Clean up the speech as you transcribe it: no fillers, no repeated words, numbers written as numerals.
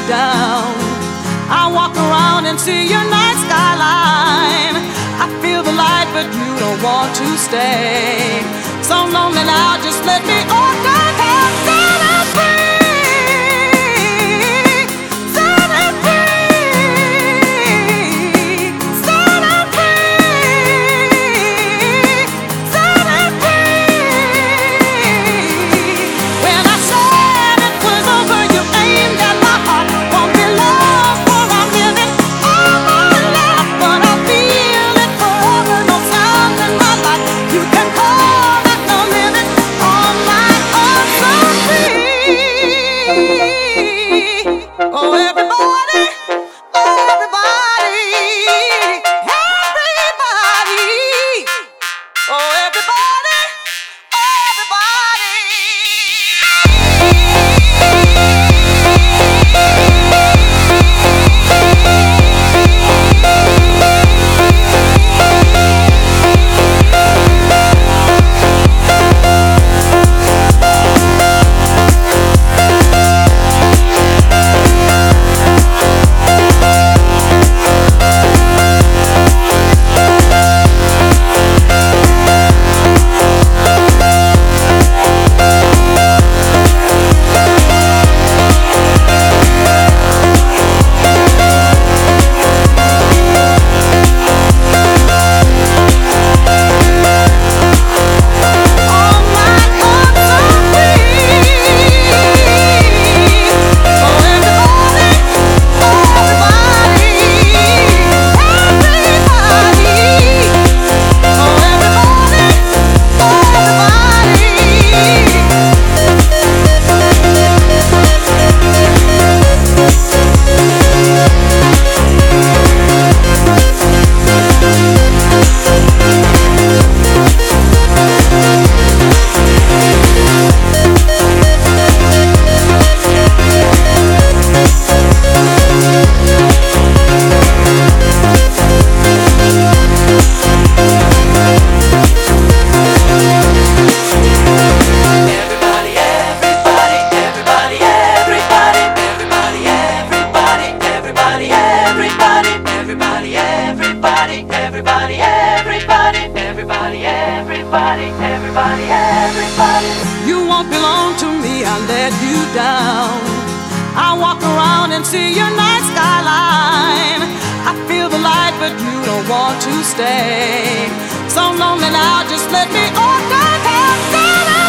down. I walk around and see your night skyline. I feel the light, but you don't want to stay. So lonely now, just let me on down. Set us free, set us free, set us free, set us free. When I said it was over, you aimed at my heart. Won't be long for I'm living all my life, but I feel it forever. No sound in my life. You can call that no limit on my heart so free. Oh, everybody, everybody, everybody. Oh, everybody, everybody. You won't belong to me, I let you down. I walk around and see your night skyline. I feel the light, but you don't want to stay. So lonely now, just let me on down.